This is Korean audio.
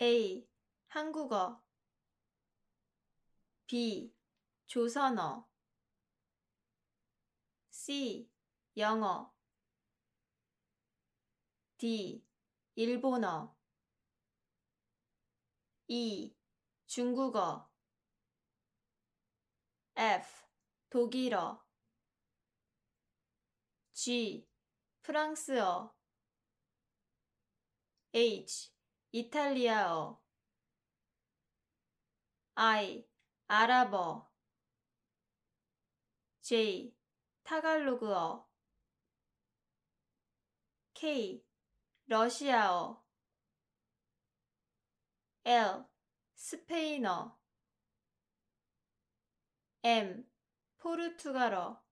A. 한국어 B. 조선어 C. 영어 D. 일본어 E. 중국어 F. 독일어 G. 프랑스어 H. 이탈리아어 I. 아랍어 J. 타갈로그어 K. 러시아어 L. 스페인어 M. 포르투갈어